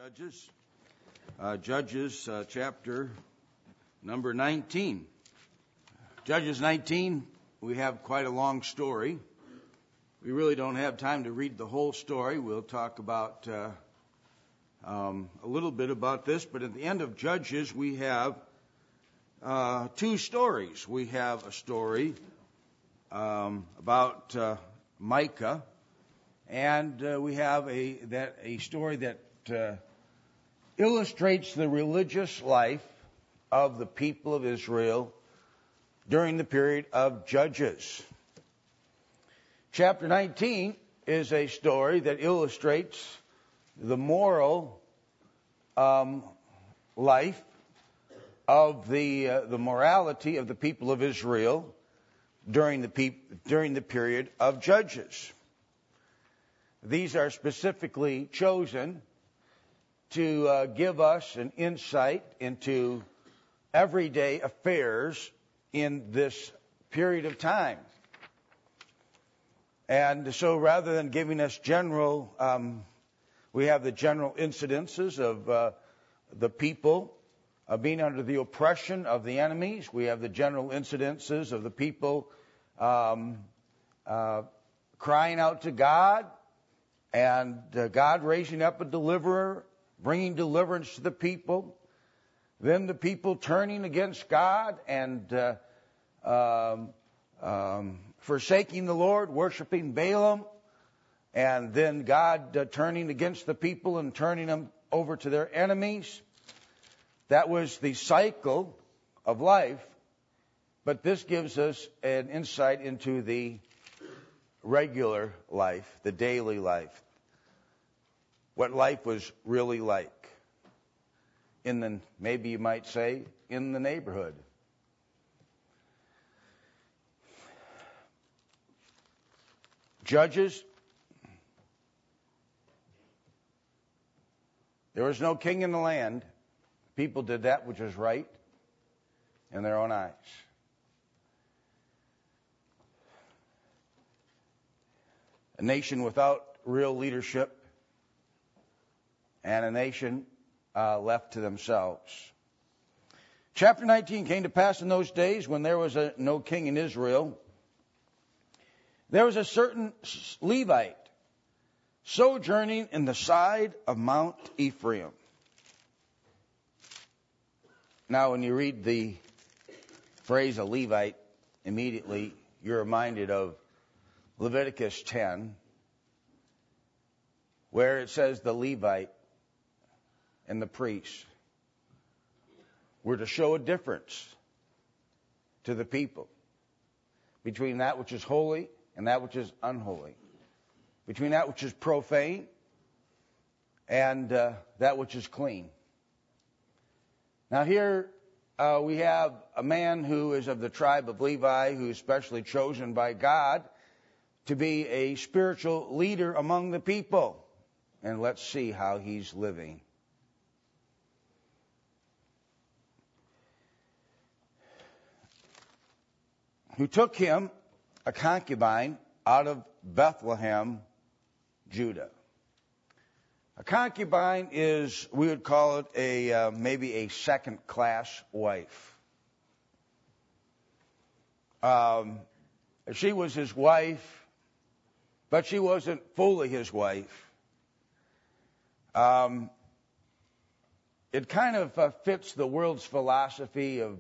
Judges. Judges chapter number 19. Judges 19, we have quite a long story. We really don't have time to read the whole story. We'll talk about a little bit about this, but at the end of Judges we have two stories. We have a story about Micah, and we have a story that illustrates the religious life of the people of Israel during the period of Judges. Chapter 19 is a story that illustrates the moral life of the morality of the people of Israel during the period of Judges. These are specifically chosen to give us an insight into everyday affairs in this period of time. And so rather than giving us general, we have the general incidences of the people being under the oppression of the enemies. We have the general incidences of the people crying out to God, and God raising up a deliverer, bringing deliverance to the people. Then the people turning against God and forsaking the Lord, worshiping Balaam. And then God turning against the people and turning them over to their enemies. That was the cycle of life. But this gives us an insight into the regular life, the daily life. What life was really like. Maybe you might say, in the neighborhood. Judges. There was no king in the land. People did that which was right in their own eyes. A nation without real leadership, and a nation left to themselves. Chapter 19 came to pass in those days when there was no king in Israel. There was a certain Levite sojourning in the side of Mount Ephraim. Now, when you read the phrase a Levite, immediately you're reminded of Leviticus 10, where it says the Levite and the priests were to show a difference to the people between that which is holy and that which is unholy, between that which is profane and that which is clean. Now here we have a man who is of the tribe of Levi, who is specially chosen by God to be a spiritual leader among the people. And let's see how he's living. Who took him a concubine out of Bethlehem, Judah. A concubine is, we would call it maybe a second-class wife. She was his wife, but she wasn't fully his wife. It kind of fits the world's philosophy of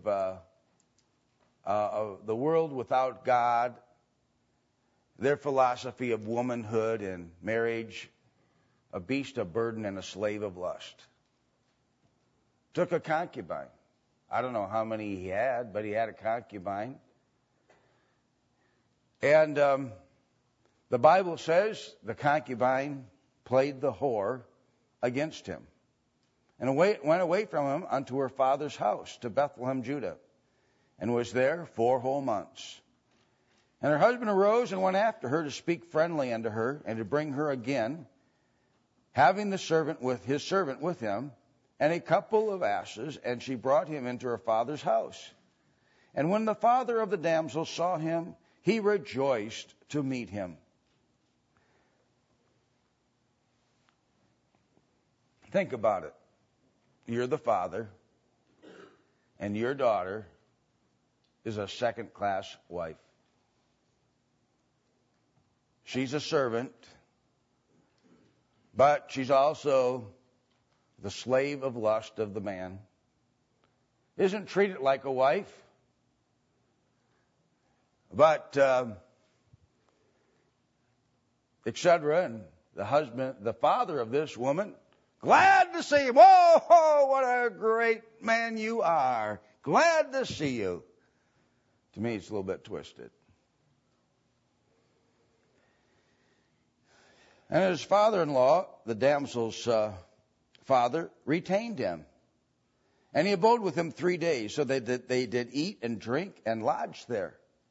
the world without God, their philosophy of womanhood and marriage, a beast of burden and a slave of lust. Took a concubine. I don't know how many he had, but he had a concubine. And the Bible says the concubine played the whore against him and went away from him unto her father's house to Bethlehem, Judah, and was there 4 whole months. And her husband arose and went after her to speak friendly unto her and to bring her again, having his servant with him, and a couple of asses, and she brought him into her father's house. And when the father of the damsel saw him, he rejoiced to meet him. Think about it. You're the father, and your daughter is a second-class wife. She's a servant, but she's also the slave of lust of the man. Isn't treated like a wife, but etc. And the husband, the father of this woman, glad to see him. Oh, what a great man you are. Glad to see you. To me, it's a little bit twisted. And his father-in-law, the damsel's father, retained him. And he abode with him 3 days, so they did eat and drink and lodge there.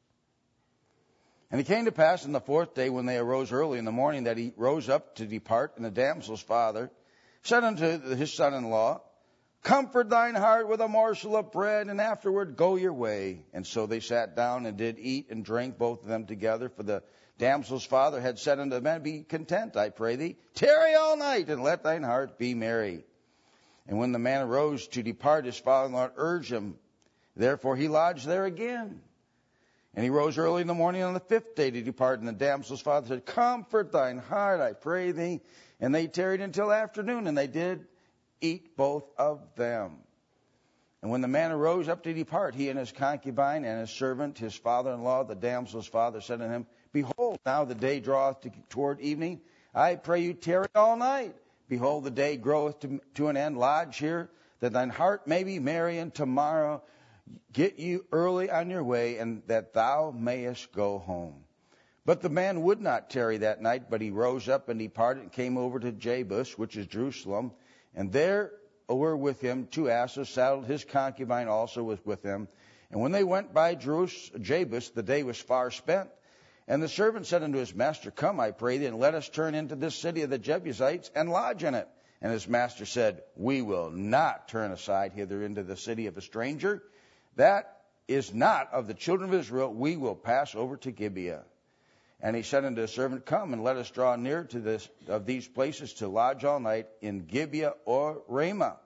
And it came to pass on the 4th day, when they arose early in the morning, that he rose up to depart. And the damsel's father said unto his son-in-law, Comfort thine heart with a morsel of bread, and afterward go your way. And so they sat down and did eat and drink, both of them together. For the damsel's father had said unto the man, Be content, I pray thee, tarry all night, and let thine heart be merry. And when the man arose to depart, his father-in-law urged him. Therefore he lodged there again. And he rose early in the morning on the 5th day to depart. And the damsel's father said, Comfort thine heart, I pray thee. And they tarried until afternoon, and they did eat both of them. And when the man arose up to depart, he and his concubine and his servant, his father-in-law, the damsel's father, said unto him, Behold, now the day draweth toward evening. I pray you tarry all night. Behold, the day groweth to an end. Lodge here, that thine heart may be merry, and tomorrow get you early on your way, and that thou mayest go home. But the man would not tarry that night, but he rose up and departed, and came over to Jebus, which is Jerusalem. And there were with him 2 asses saddled. His concubine also was with him. And when they went by Jebus, the day was far spent. And the servant said unto his master, Come, I pray thee, and let us turn into this city of the Jebusites, and lodge in it. And his master said, We will not turn aside hither into the city of a stranger. That is not of the children of Israel. We will pass over to Gibeah. And he said unto the servant, Come, and let us draw near to this of these places to lodge all night in Gibeah or Ramah.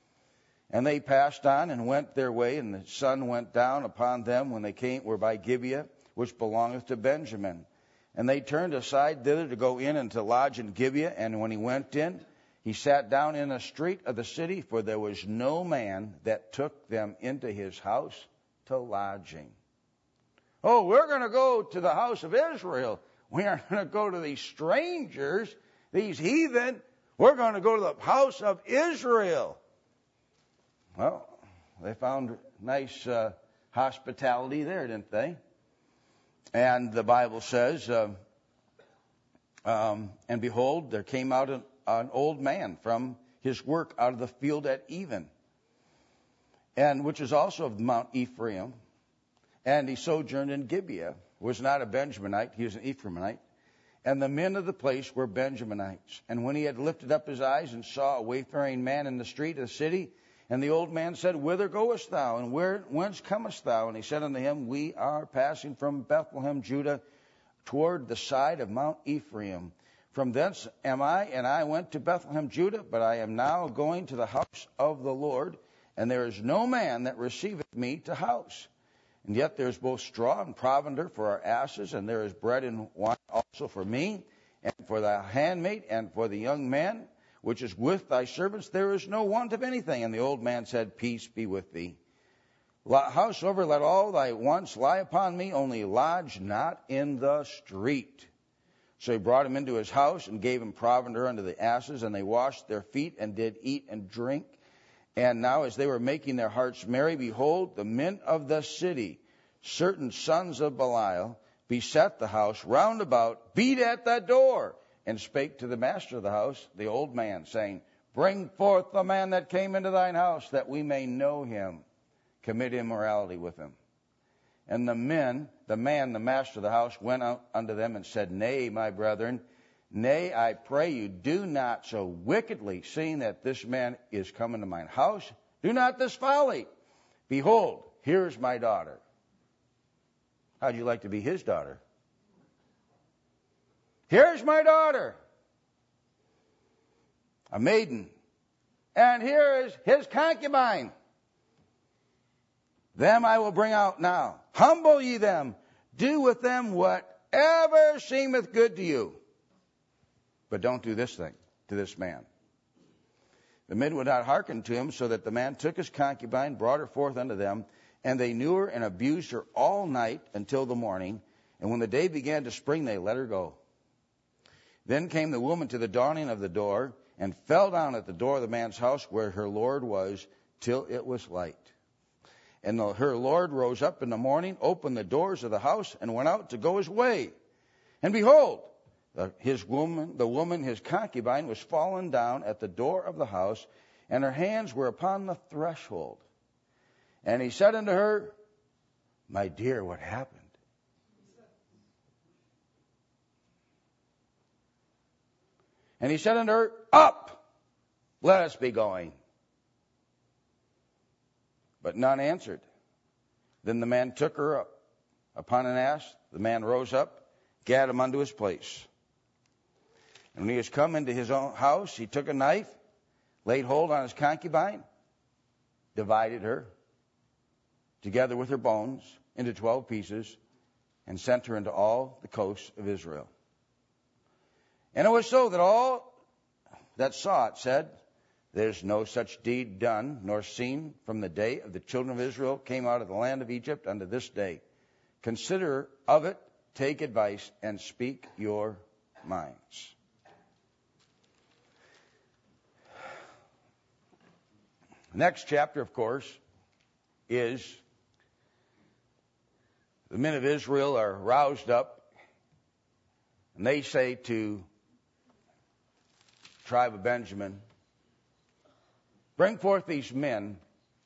And they passed on and went their way, and the sun went down upon them when they were by Gibeah, which belongeth to Benjamin. And they turned aside thither to go in and to lodge in Gibeah. And when he went in, he sat down in a street of the city, for there was no man that took them into his house to lodging. Oh, we're going to go to the house of Israel. We aren't going to go to these strangers, these heathen. We're going to go to the house of Israel. Well, they found nice hospitality there, didn't they? And the Bible says, and behold, there came out an old man from his work out of the field at even, and which is also of Mount Ephraim. And he sojourned in Gibeah, was not a Benjaminite, he was an Ephraimite. And the men of the place were Benjaminites. And when he had lifted up his eyes and saw a wayfaring man in the street of the city, and the old man said, Whither goest thou, and whence comest thou? And he said unto him, We are passing from Bethlehem, Judah, toward the side of Mount Ephraim. From thence am I, and I went to Bethlehem, Judah, but I am now going to the house of the Lord, and there is no man that receiveth me to house. And yet there is both straw and provender for our asses, and there is bread and wine also for me, and for the handmaid, and for the young man, which is with thy servants. There is no want of anything. And the old man said, Peace be with thee. Howsoever, let all thy wants lie upon me, only lodge not in the street. So he brought him into his house, and gave him provender unto the asses, and they washed their feet, and did eat and drink. And now as they were making their hearts merry, behold, the men of the city, certain sons of Belial, beset the house round about, beat at the door, and spake to the master of the house, the old man, saying, Bring forth the man that came into thine house, that we may know him, commit immorality with him. And the man, the master of the house, went out unto them and said, Nay, my brethren, nay, I pray you, do not so wickedly, seeing that this man is come into mine house. Do not this folly. Behold, here is my daughter. How'd you like to be his daughter? Here's my daughter, a maiden and here is his concubine. Them I will bring out now. Humble ye them. Do with them whatever seemeth good to you. But don't do this thing to this man. The men would not hearken to him, so that the man took his concubine, brought her forth unto them, and they knew her and abused her all night until the morning. And when the day began to spring, they let her go. Then came the woman to the dawning of the door, and fell down at the door of the man's house where her Lord was, till it was light. And her Lord rose up in the morning, opened the doors of the house, and went out to go his way. And behold, the woman, his concubine, was fallen down at the door of the house, and her hands were upon the threshold. And he said unto her, My dear, what happened? And he said unto her, Up, let us be going. But none answered. Then the man took her up upon an ass. The man rose up, gat him unto his place. And when he was come into his own house, he took a knife, laid hold on his concubine, divided her, together with her bones, into 12 pieces, and sent her into all the coasts of Israel. And it was so that all that saw it said, There's no such deed done, nor seen from the day of the children of Israel came out of the land of Egypt unto this day. Consider of it, take advice, and speak your minds. The next chapter, of course, is the men of Israel are roused up, and they say to the tribe of Benjamin, Bring forth these men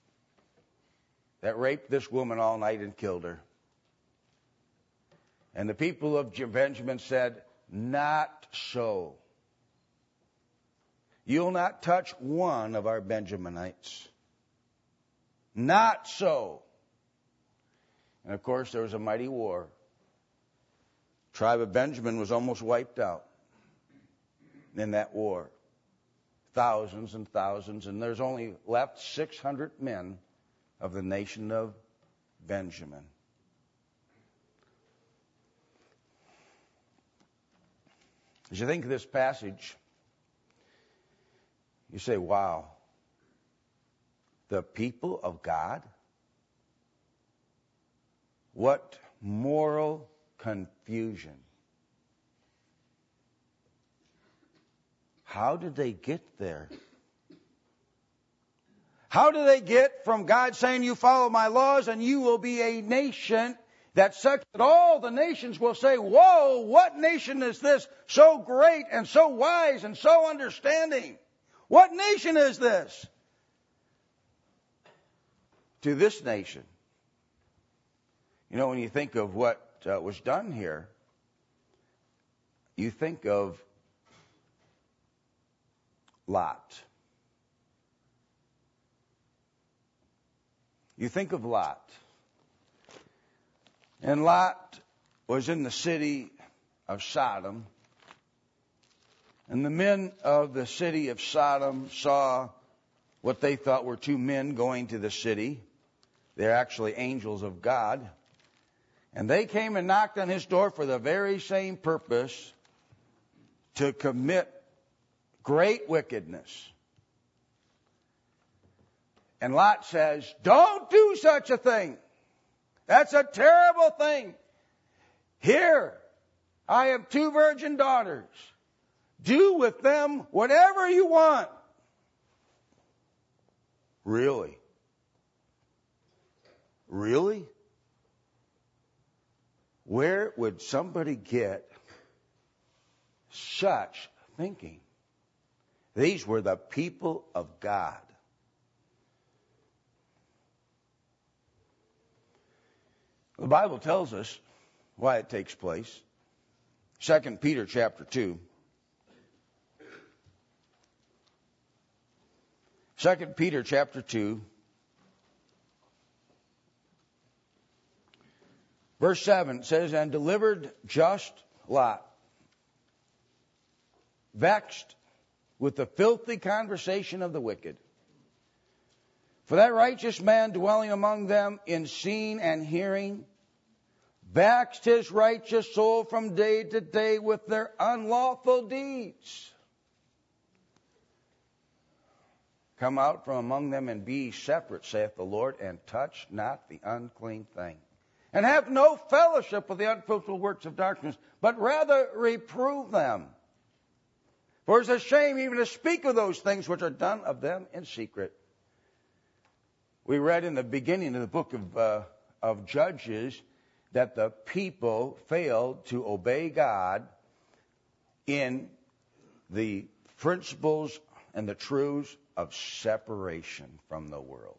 that raped this woman all night and killed her. And the people of Benjamin said, Not so. You'll not touch one of our Benjaminites. Not so. And of course, there was a mighty war. The tribe of Benjamin was almost wiped out in that war. Thousands and thousands, and there's only left 600 men of the nation of Benjamin. As you think of this passage, you say, wow, the people of God? What moral confusion. How did they get there? How do they get from God saying, You follow my laws and you will be a nation that's such that all the nations will say, Whoa, what nation is this? So great and so wise and so understanding. What nation is this? To this nation. You know, when you think of what was done here, you think of Lot. You think of Lot. And Lot was in the city of Sodom. And the men of the city of Sodom saw what they thought were two men going to the city. They're actually angels of God. And they came and knocked on his door for the very same purpose, to commit great wickedness. And Lot says, Don't do such a thing. That's a terrible thing. Here, I have 2 virgin daughters. Do with them whatever you want. Really? Really? Where would somebody get such thinking? These were the people of God. The Bible tells us why it takes place. 2 Peter chapter 2. 2 Peter chapter 2. Verse 7 says, And delivered just Lot, vexed with the filthy conversation of the wicked. For that righteous man dwelling among them in seeing and hearing vexed his righteous soul from day to day with their unlawful deeds. Come out from among them and be separate, saith the Lord, and touch not the unclean thing. And have no fellowship with the unfruitful works of darkness, but rather reprove them. For it's a shame even to speak of those things which are done of them in secret. We read in the beginning of the book of Judges that the people failed to obey God in the principles and the truths of separation from the world.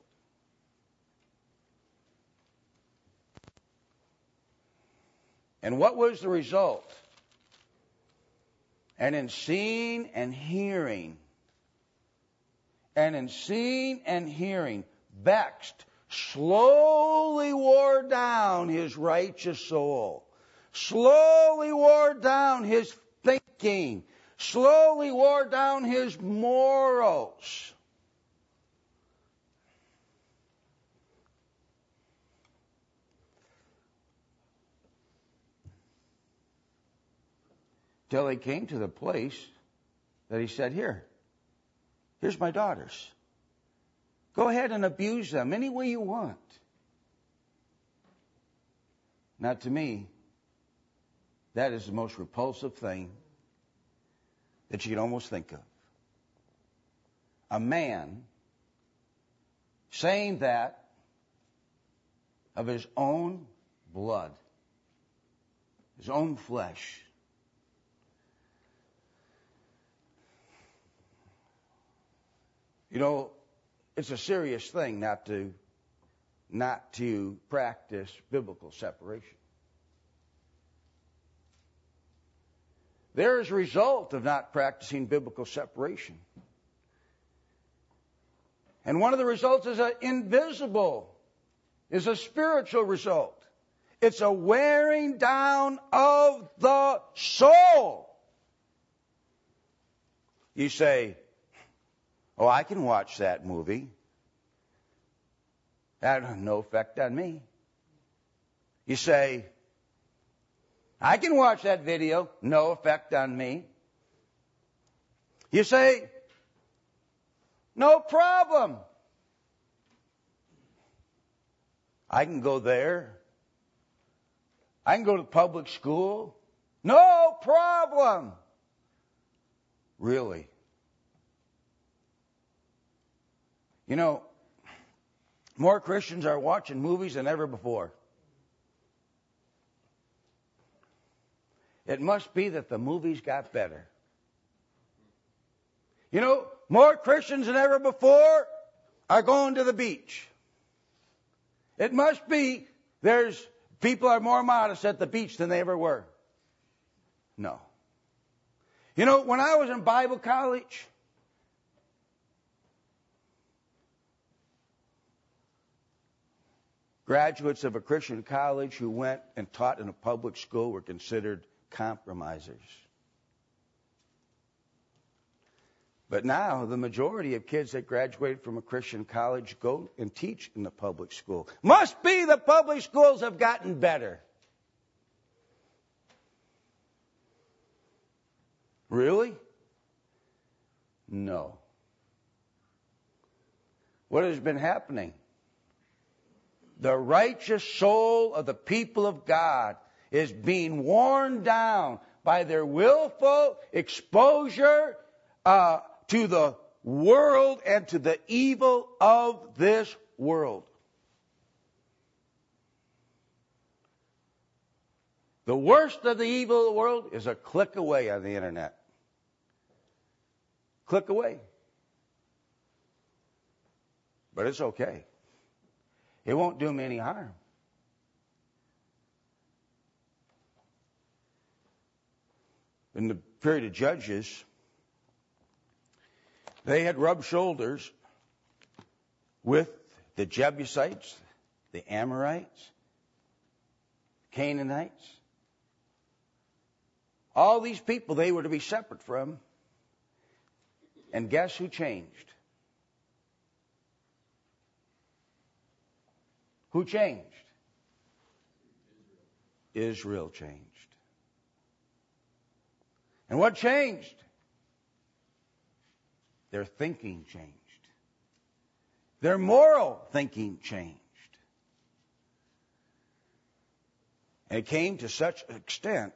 And what was the result? And in seeing and hearing, vexed, slowly wore down his righteous soul, slowly wore down his thinking, slowly wore down his morals. Till he came to the place that he said, here's my daughters. Go ahead and abuse them any way you want. Now, to me, that is the most repulsive thing that you can almost think of. A man saying that of his own blood, his own flesh. You know, it's a serious thing not to practice biblical separation. There is a result of not practicing biblical separation. And one of the results is a spiritual result. It's a wearing down of the soul. You say, oh, I can watch that movie. That has no effect on me. You say, I can watch that video. No effect on me. You say, no problem. I can go there. I can go to public school. No problem. Really? You know, more Christians are watching movies than ever before. It must be that the movies got better. You know, more Christians than ever before are going to the beach. It must be people are more modest at the beach than they ever were. No. You know, when I was in Bible college, graduates of a Christian college who went and taught in a public school were considered compromisers. But now the majority of kids that graduate from a Christian college go and teach in the public school. Must be the public schools have gotten better. Really? No. What has been happening? The righteous soul of the people of God is being worn down by their willful exposure to the world and to the evil of this world. The worst of the evil of the world is a click away on the internet. Click away. But it's okay. It won't do me any harm. In the period of Judges, they had rubbed shoulders with the Jebusites, the Amorites, Canaanites. All these people they were to be separate from. And guess who changed? Who changed? Israel changed. And what changed? Their thinking changed. Their moral thinking changed. And it came to such an extent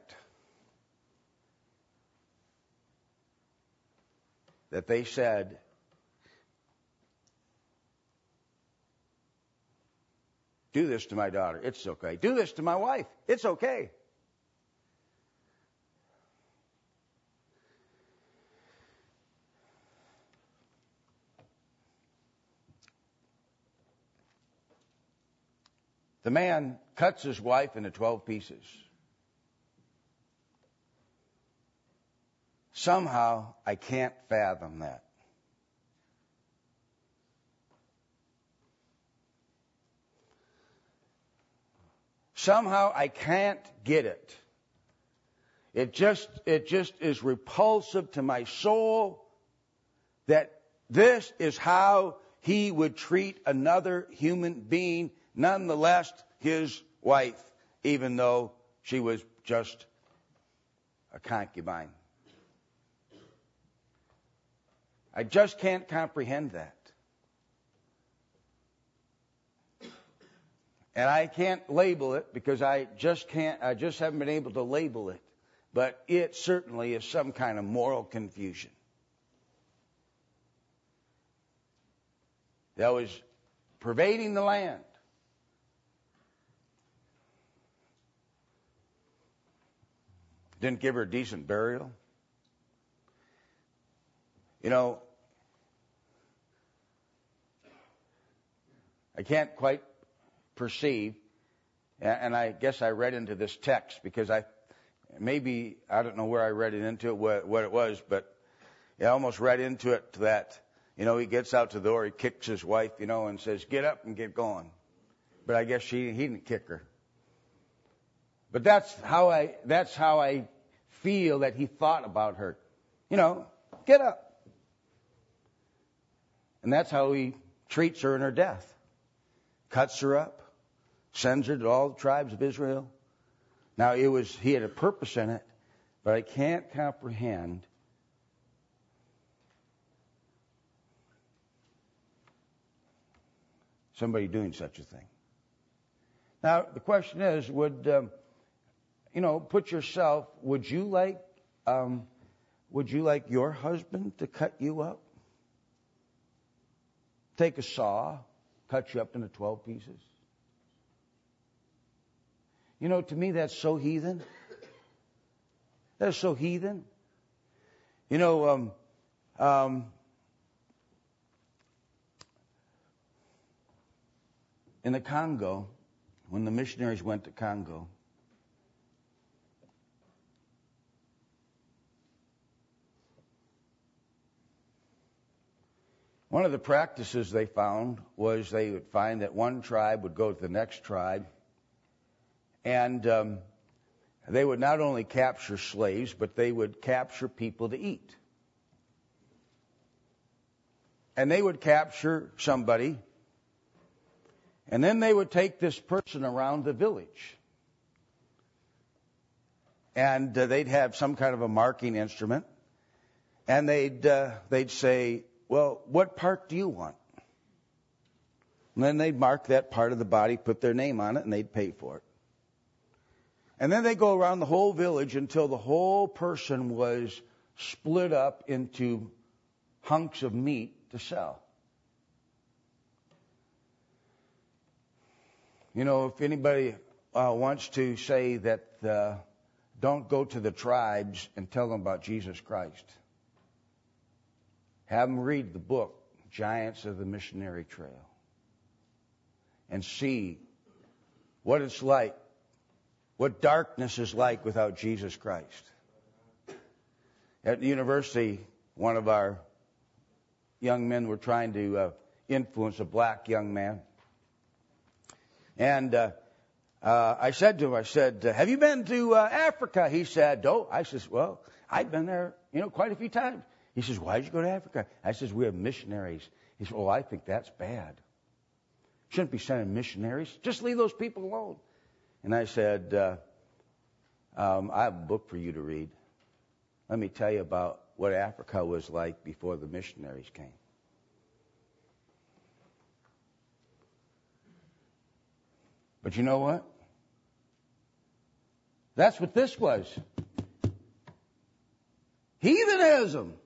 that they said, do this to my daughter, it's okay. Do this to my wife, it's okay. The man cuts his wife into 12 pieces. Somehow, I can't fathom that. Somehow, I can't get it. It just is repulsive to my soul that this is how he would treat another human being, nonetheless his wife, even though she was just a concubine. I just can't comprehend that. And I can't label it because I just haven't been able to label it. But it certainly is some kind of moral confusion that was pervading the land. Didn't give her a decent burial. You know, I can't quite perceive, and I guess I read into this text because I don't know where I read it into, what it was, but I almost read into it that, he gets out to the door, he kicks his wife, and says, get up and get going. But I guess he didn't kick her. But that's how I feel that he thought about her. Get up. And that's how he treats her in her death. Cuts her up, sends her to all the tribes of Israel. Now he had a purpose in it, but I can't comprehend somebody doing such a thing. Now the question is, put yourself, would you like your husband to cut you up? Take a saw, cut you up into 12 pieces. To me that's so heathen. That is so heathen. In the Congo, when the missionaries went to Congo, one of the practices they found was they would find that one tribe would go to the next tribe, and they would not only capture slaves, but they would capture people to eat. And they would capture somebody, and then they would take this person around the village. And they'd have some kind of a marking instrument, and they'd say, well, what part do you want? And then they'd mark that part of the body, put their name on it, and they'd pay for it. And then they'd go around the whole village until the whole person was split up into hunks of meat to sell. If anybody wants to say that don't go to the tribes and tell them about Jesus Christ, have them read the book, Giants of the Missionary Trail, and see what it's like, what darkness is like without Jesus Christ. At the university, one of our young men were trying to influence a black young man. And I said to him, have you been to Africa? He said, no. I said, well, I've been there, quite a few times. He says, why did you go to Africa? I says, we have missionaries. He said, oh, I think that's bad. Shouldn't be sending missionaries. Just leave those people alone. And I said, I have a book for you to read. Let me tell you about what Africa was like before the missionaries came. But you know what? That's what this was. Heathenism.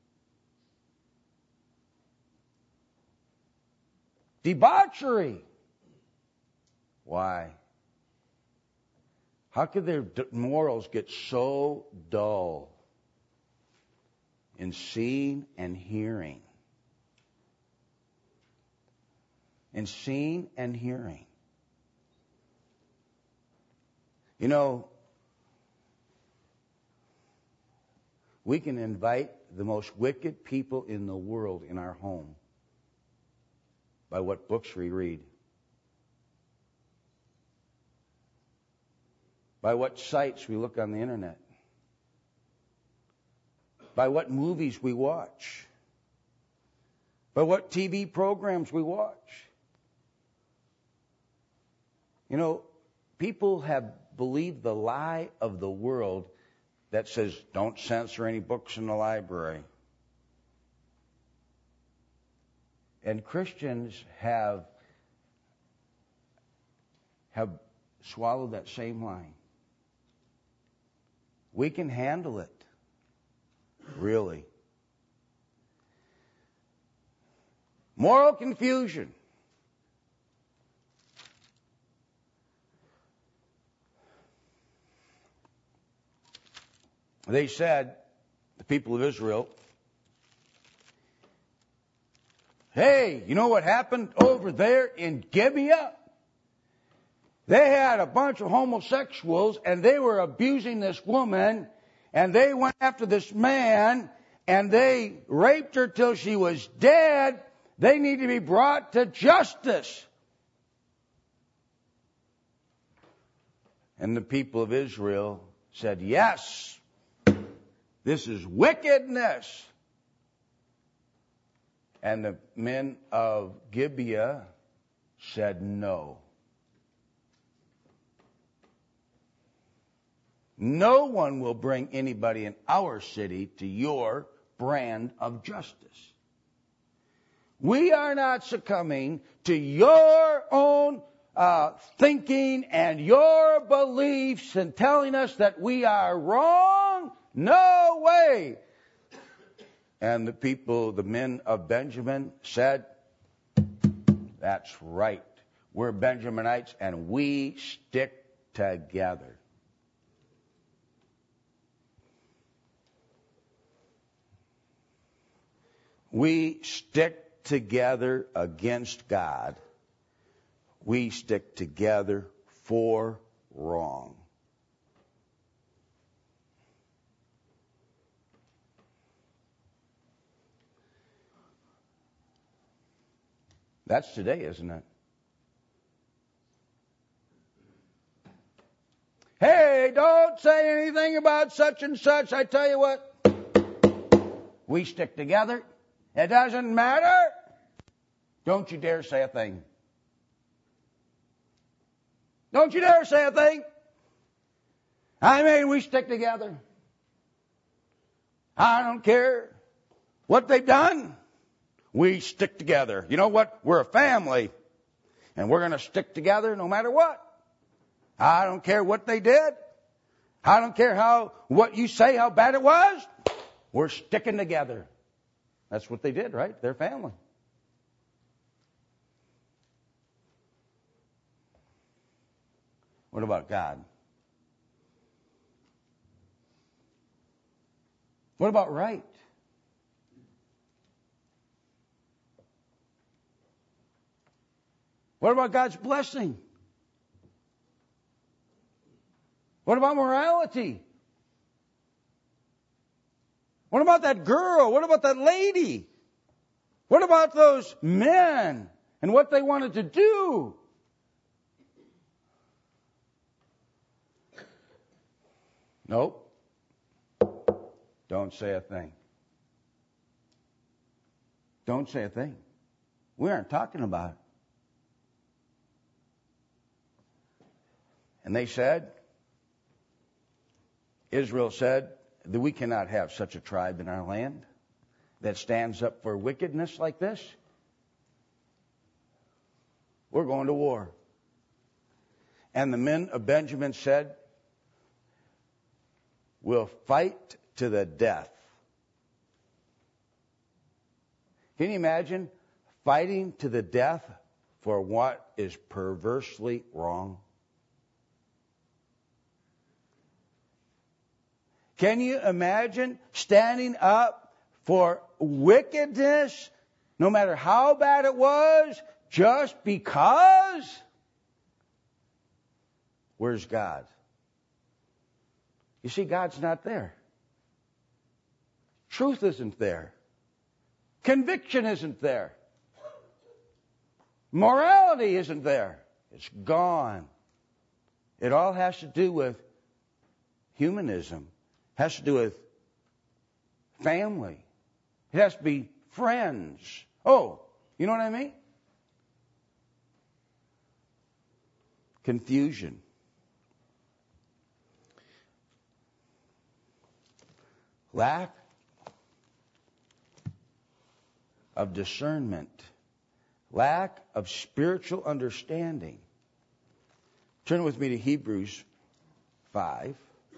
Debauchery. Why? How could their morals get so dull in seeing and hearing? In seeing and hearing. You know, we can invite the most wicked people in the world in our home by what books we read, by what sites we look on the internet, by what movies we watch, by what TV programs we watch. You know, people have believed the lie of the world that says don't censor any books in the library. And Christians have swallowed that same line. We can handle it. Really. Moral confusion. They said, the people of Israel, hey, you know what happened over there in Gibeah? They had a bunch of homosexuals, and they were abusing this woman, and they went after this man, and they raped her till she was dead. They need to be brought to justice. And the people of Israel said, yes, this is wickedness. And the men of Gibeah said no. No one will bring anybody in our city to your brand of justice. We are not succumbing to your own thinking and your beliefs and telling us that we are wrong. No way. And the people, the men of Benjamin, said, that's right. We're Benjaminites and we stick together. We stick together against God. We stick together for wrong. That's today, isn't it? Hey, don't say anything about such and such. I tell you what, we stick together. It doesn't matter. Don't you dare say a thing. Don't you dare say a thing. I mean, we stick together. I don't care what they've done. We stick together. You know what? We're a family. And we're going to stick together no matter what. I don't care what they did. I don't care what you say, how bad it was. We're sticking together. That's what they did, right? Their family. What about God? What about right? What about God's blessing? What about morality? What about that girl? What about that lady? What about those men and what they wanted to do? Nope. Don't say a thing. Don't say a thing. We aren't talking about it. And they said, Israel said, that we cannot have such a tribe in our land that stands up for wickedness like this. We're going to war. And the men of Benjamin said, we'll fight to the death. Can you imagine fighting to the death for what is perversely wrong? Can you imagine standing up for wickedness, no matter how bad it was, just because? Where's God? You see, God's not there. Truth isn't there. Conviction isn't there. Morality isn't there. It's gone. It all has to do with humanism. It has to do with family. It has to be friends. Oh, you know what I mean? Confusion. Lack of discernment. Lack of spiritual understanding. Turn with me to Hebrews 5.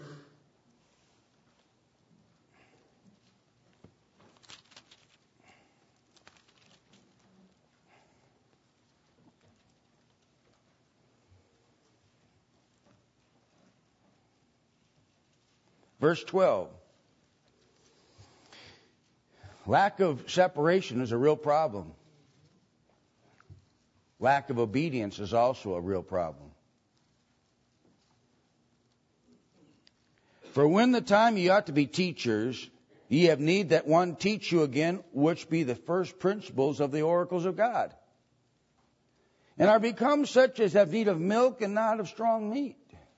Verse 12. Lack of separation is a real problem. Lack of obedience is also a real problem. For when the time ye ought to be teachers, ye have need that one teach you again, which be the first principles of the oracles of God, and are become such as have need of milk and not of strong meat.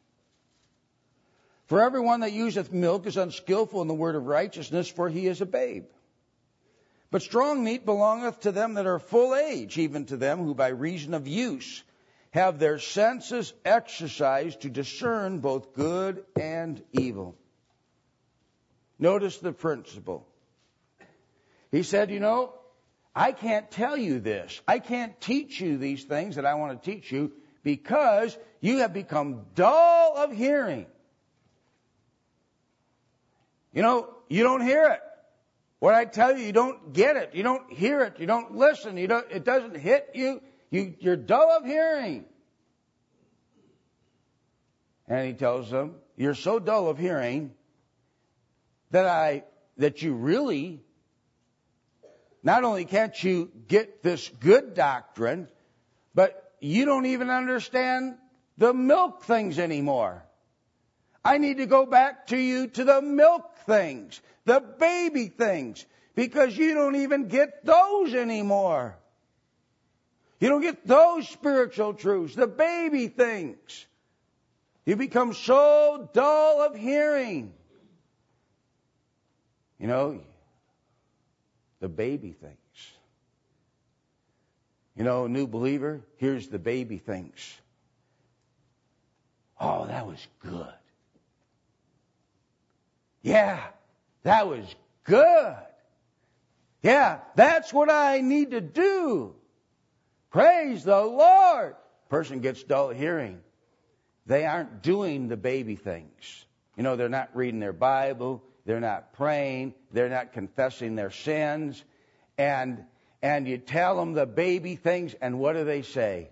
For everyone that useth milk is unskillful in the word of righteousness, for he is a babe. But strong meat belongeth to them that are full age, even to them who by reason of use have their senses exercised to discern both good and evil. Notice the principle. He said, I can't tell you this. I can't teach you these things that I want to teach you because you have become dull of hearing. You don't hear it. What I tell you, you don't get it. You don't hear it. You don't listen. It doesn't hit you. You're dull of hearing. And he tells them, you're so dull of hearing that you really, not only can't you get this good doctrine, but you don't even understand the milk things anymore. I need to go back to you to the milk things, the baby things, because you don't even get those anymore. You don't get those spiritual truths, the baby things. You become so dull of hearing. The baby things. New believer, here's the baby things. Oh, that was good. Yeah, that was good. Yeah, that's what I need to do. Praise the Lord. Person gets dull of hearing. They aren't doing the baby things. They're not reading their Bible. They're not praying. They're not confessing their sins. And you tell them the baby things, and what do they say?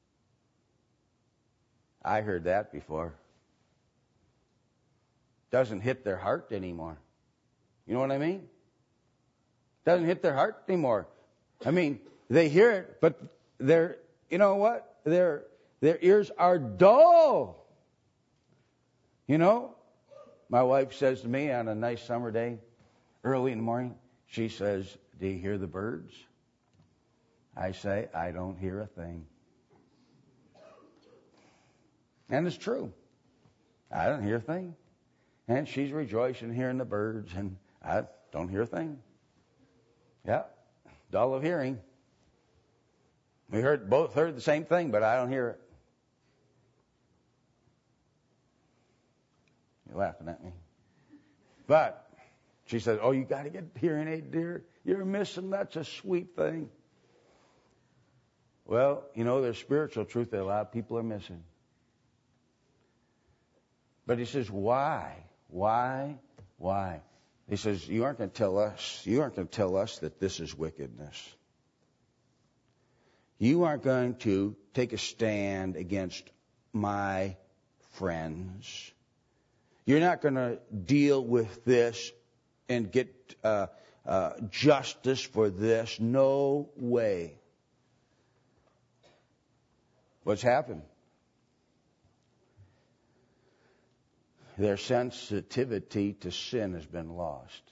I heard that before. Doesn't hit their heart anymore. You know what I mean? Doesn't hit their heart anymore. They hear it, but their ears are dull. My wife says to me on a nice summer day, early in the morning, she says, do you hear the birds? I say, I don't hear a thing. And it's true. I don't hear a thing. And she's rejoicing hearing the birds, and I don't hear a thing. Yeah, Dull of hearing. We both heard the same thing, but I don't hear it. You're laughing at me. But she said, oh, you got to get a hearing aid, dear. You're missing. That's a sweet thing. Well, there's spiritual truth that a lot of people are missing. But he says, why? Why? Why? He says, you aren't going to tell us that this is wickedness. You aren't going to take a stand against my friends. You're not going to deal with this and get justice for this. No way. What's happened? Their sensitivity to sin has been lost.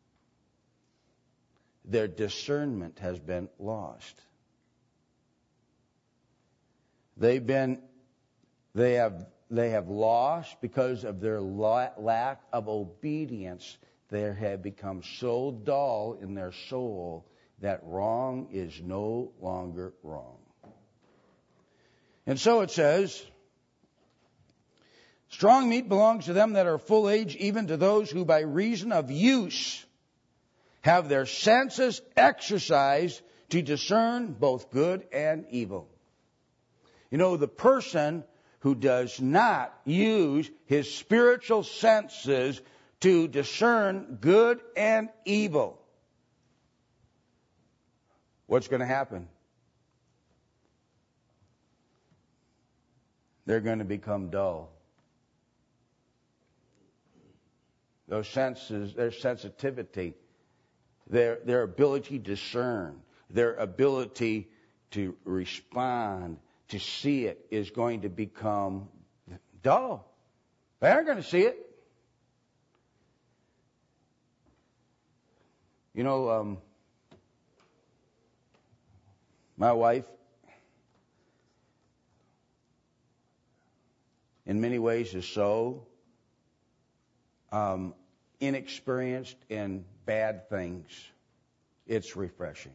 Their discernment has been lost. They have lost because of their lack of obedience. They have become so dull in their soul that wrong is no longer wrong. And so it says, strong meat belongs to them that are full age, even to those who by reason of use have their senses exercised to discern both good and evil. The person who does not use his spiritual senses to discern good and evil, what's going to happen? They're going to become dull. Those senses, their sensitivity, their ability to discern, their ability to respond, to see it, is going to become dull. They aren't going to see it. My wife, in many ways, is so inexperienced in bad things. It's refreshing.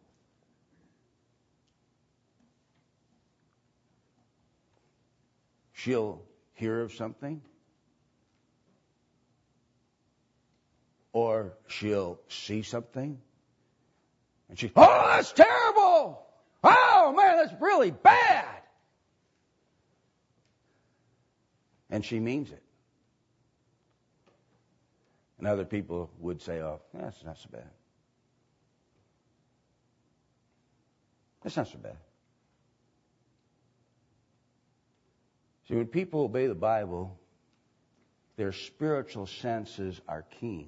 She'll hear of something, or she'll see something, and oh, that's terrible! Oh, man, that's really bad! And she means it. And other people would say, oh, that's not so bad. That's not so bad. See, when people obey the Bible, their spiritual senses are keen.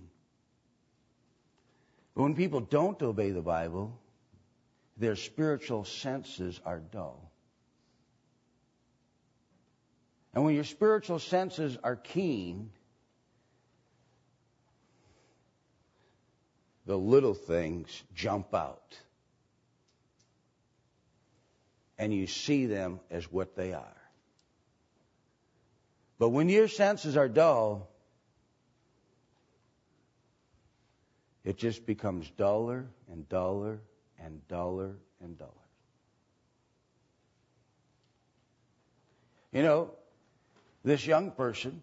But when people don't obey the Bible, their spiritual senses are dull. And when your spiritual senses are keen, the little things jump out. And you see them as what they are. But when your senses are dull, it just becomes duller and duller and duller and duller. This young person,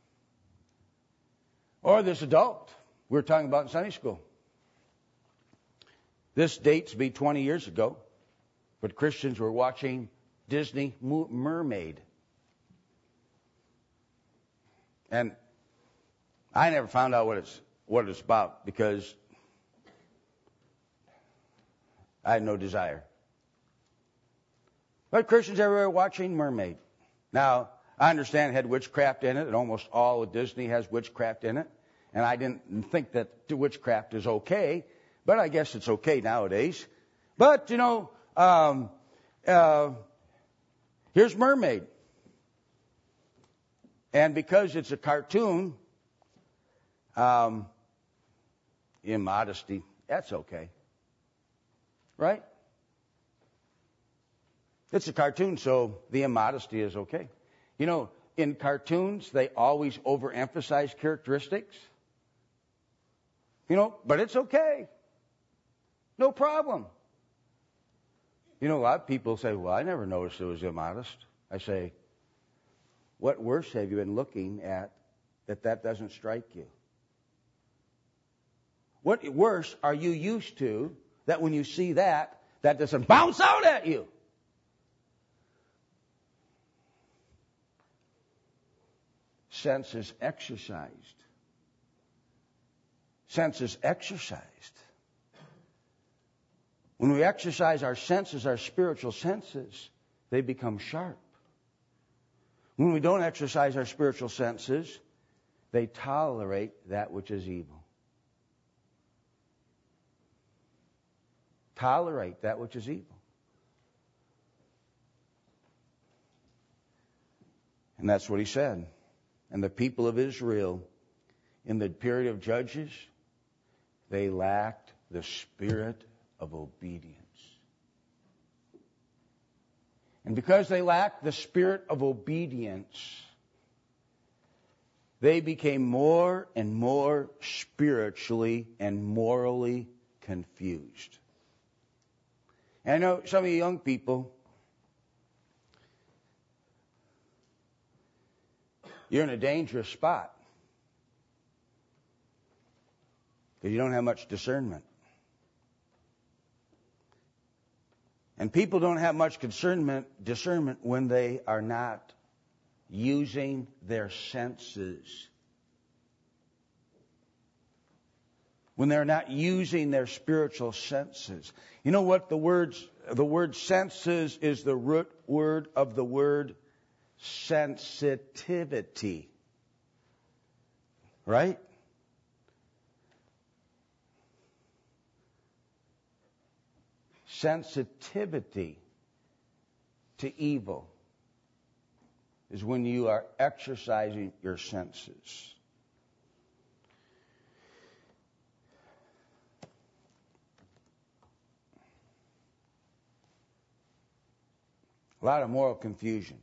or this adult we were talking about in Sunday school. This dates me 20 years ago, but Christians were watching Disney Mermaid. And I never found out what it's about because I had no desire. But Christians everywhere watching Mermaid. Now, I understand it had witchcraft in it, and almost all of Disney has witchcraft in it. And I didn't think that the witchcraft is okay, but I guess it's okay nowadays. But, here's Mermaid. And because it's a cartoon, immodesty, that's okay. Right? It's a cartoon, so the immodesty is okay. In cartoons, they always overemphasize characteristics. But it's okay. No problem. You know, a lot of people say, well, I never noticed it was immodest. I say, what worse have you been looking at that doesn't strike you? What worse are you used to that when you see that doesn't bounce out at you? Senses exercised. Senses exercised. When we exercise our senses, our spiritual senses, they become sharp. When we don't exercise our spiritual senses, they tolerate that which is evil. Tolerate that which is evil. And that's what he said. And the people of Israel, in the period of Judges, they lacked the spirit of obedience. And because they lacked the spirit of obedience, they became more and more spiritually and morally confused. And I know some of you young people, you're in a dangerous spot because you don't have much discernment. And people don't have much discernment when they are not using their senses. When they're not using their spiritual senses. You know what the word senses is the root word of the word sensitivity. Right? Sensitivity to evil is when you are exercising your senses. A lot of moral confusion.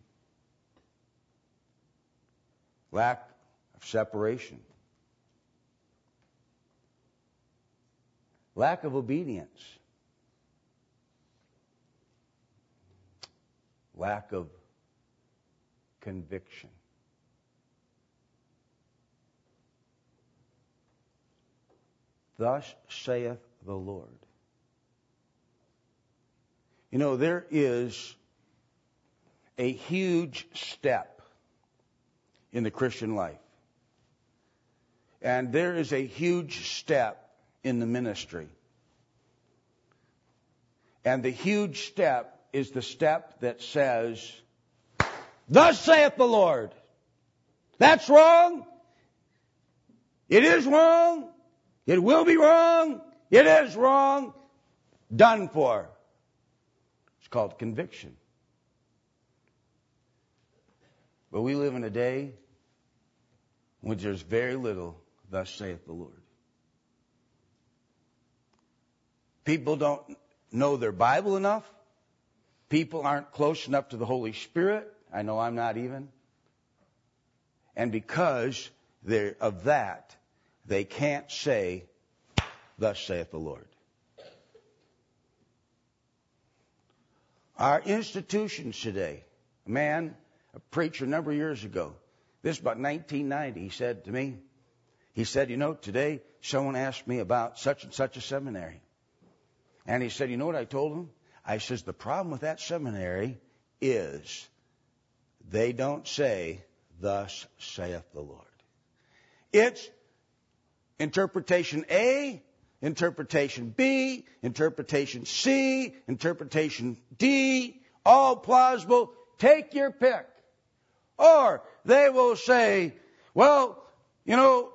Lack of separation. Lack of obedience. Lack of conviction. Thus saith the Lord. You know, there is a huge step in the Christian life. And there is a huge step in the ministry. And the huge step is the step that says, thus saith the Lord. That's wrong. It is wrong. It will be wrong. It is wrong. Done for. It's called conviction. But we live in a day in which there's very little, thus saith the Lord. People don't know their Bible enough. People aren't close enough to the Holy Spirit. I know I'm not even. And because of that, they can't say, thus saith the Lord. Our institutions today, a preacher a number of years ago, this is about 1990, he said to me, you know, today someone asked me about such and such a seminary. And he said, you know what I told him? I says, the problem with that seminary is they don't say, thus saith the Lord. It's interpretation A, interpretation B, interpretation C, interpretation D, all plausible. Take your pick. Or they will say, well, you know,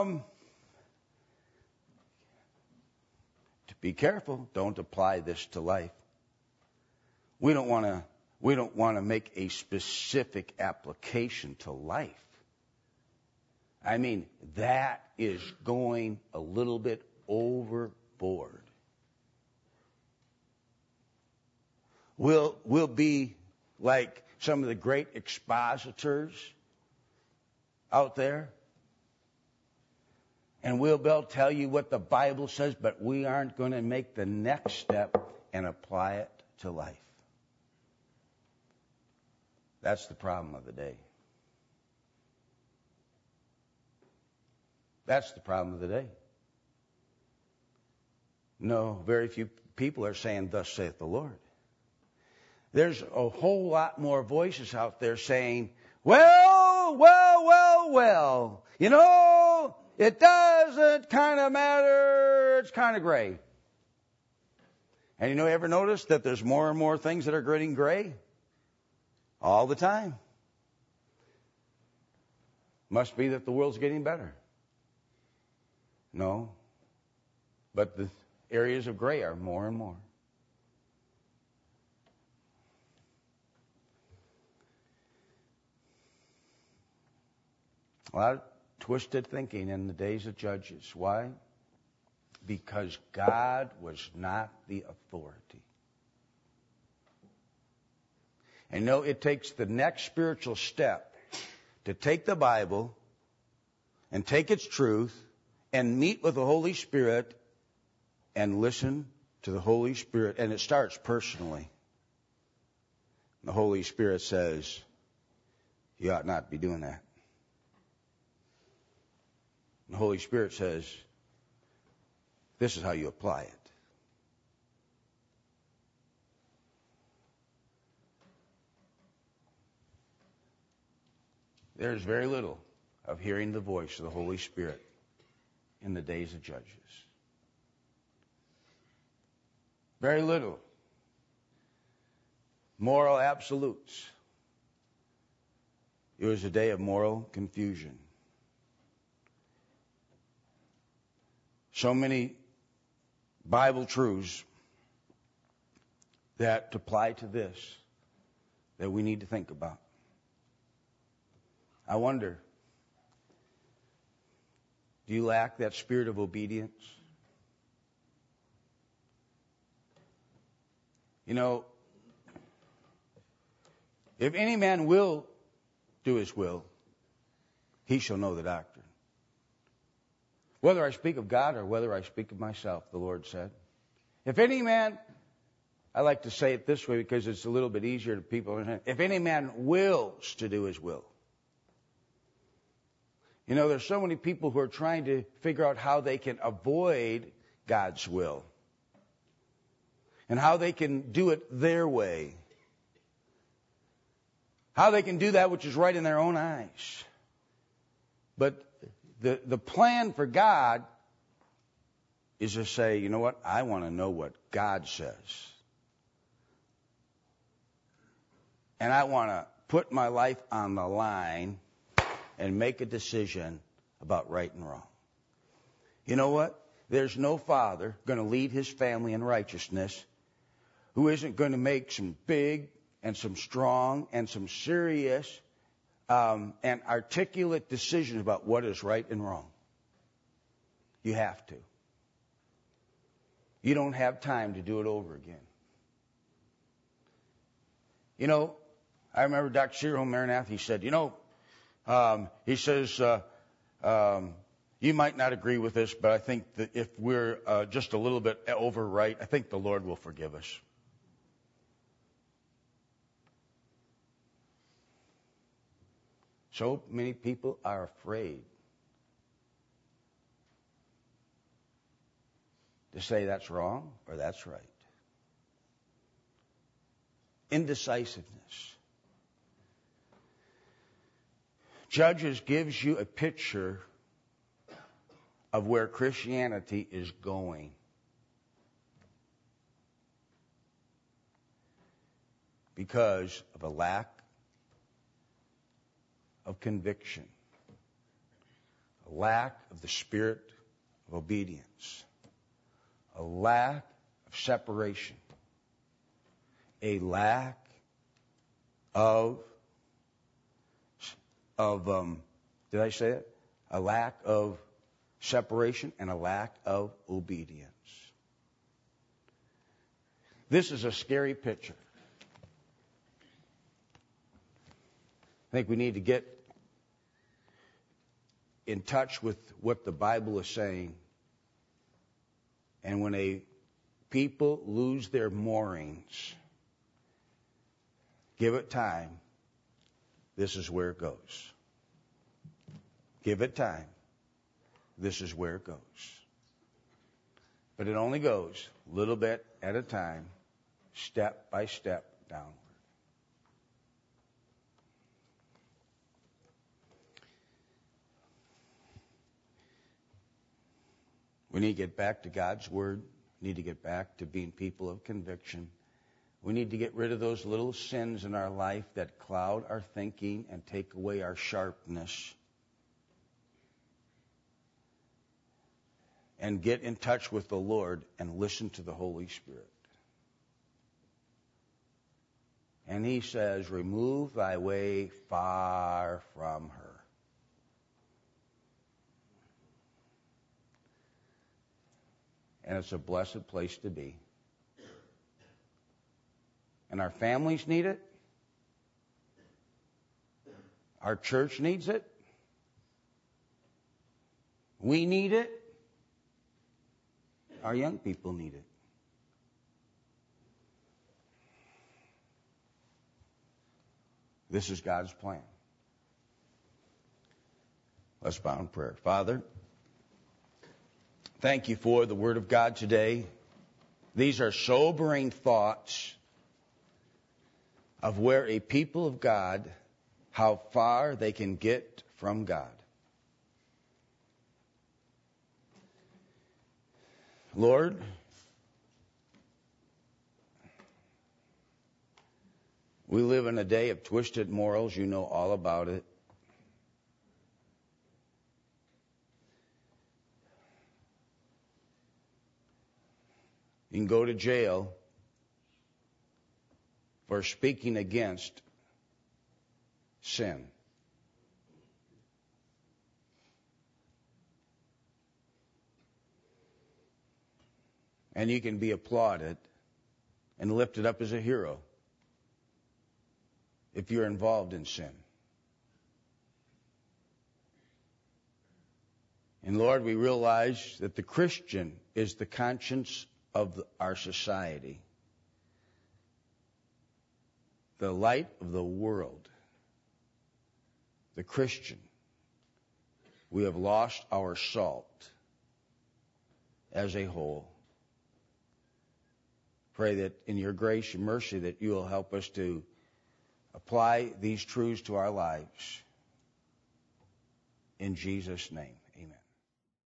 be careful. Don't apply this to life. We don't want to make a specific application to life. I mean, that is going a little bit overboard. We'll be like some of the great expositors out there. And we'll be able to tell you what the Bible says, but we aren't going to make the next step and apply it to life. That's the problem of the day. That's the problem of the day. No, very few people are saying, "Thus saith the Lord." There's a whole lot more voices out there saying, well, you know, it doesn't kind of matter, it's kind of gray. And you ever notice that there's more and more things that are getting gray? All the time. Must be that the world's getting better. No. But the areas of gray are more and more. A lot of twisted thinking in the days of Judges. Why? Because God was not the authority. And it takes the next spiritual step to take the Bible and take its truth and meet with the Holy Spirit and listen to the Holy Spirit. And it starts personally. The Holy Spirit says, you ought not be doing that. The Holy Spirit says, this is how you apply it. There's very little of hearing the voice of the Holy Spirit in the days of Judges. Very little. Moral absolutes. It was a day of moral confusion. So many Bible truths that apply to this that we need to think about. I wonder, do you lack that spirit of obedience? If any man will do his will, he shall know the doctrine. Whether I speak of God or whether I speak of myself, the Lord said. If any man, I like to say it this way because it's a little bit easier to people to understand. If any man wills to do his will. There's so many people who are trying to figure out how they can avoid God's will. And how they can do it their way. How they can do that which is right in their own eyes. But the plan for God is to say, you know what? I want to know what God says. And I want to put my life on the line and make a decision about right and wrong. You know what? There's no father going to lead his family in righteousness who isn't going to make some big and some strong and some serious and articulate decisions about what is right and wrong. You have to. You don't have time to do it over again. I remember Dr. Cyril Maranath, he said, you might not agree with this, but I think that if we're just a little bit over right, I think the Lord will forgive us. So many people are afraid to say that's wrong or that's right. Indecisiveness. Judges gives you a picture of where Christianity is going. Because of a lack of conviction, a lack of the spirit of obedience, a lack of separation, a lack of did I say it? A lack of separation and a lack of obedience. This is a scary picture. I think we need to get in touch with what the Bible is saying. And when a people lose their moorings, give it time, this is where it goes. Give it time, this is where it goes. But it only goes a little bit at a time, step by step downward. We need to get back to God's Word. We need to get back to being people of conviction. We need to get rid of those little sins in our life that cloud our thinking and take away our sharpness. And get in touch with the Lord and listen to the Holy Spirit. And He says, remove thy way far from her. And it's a blessed place to be. And our families need it. Our church needs it. We need it. Our young people need it. This is God's plan. Let's bow in prayer. Father, thank you for the Word of God today. These are sobering thoughts of where a people of God, how far they can get from God. Lord, we live in a day of twisted morals. You know all about it. You can go to jail for speaking against sin. And you can be applauded and lifted up as a hero if you're involved in sin. And Lord, we realize that the Christian is the conscience of our society, the light of the world. The Christian, we have lost our salt as a whole. Pray that in your grace and mercy that you will help us to apply these truths to our lives. In Jesus' name.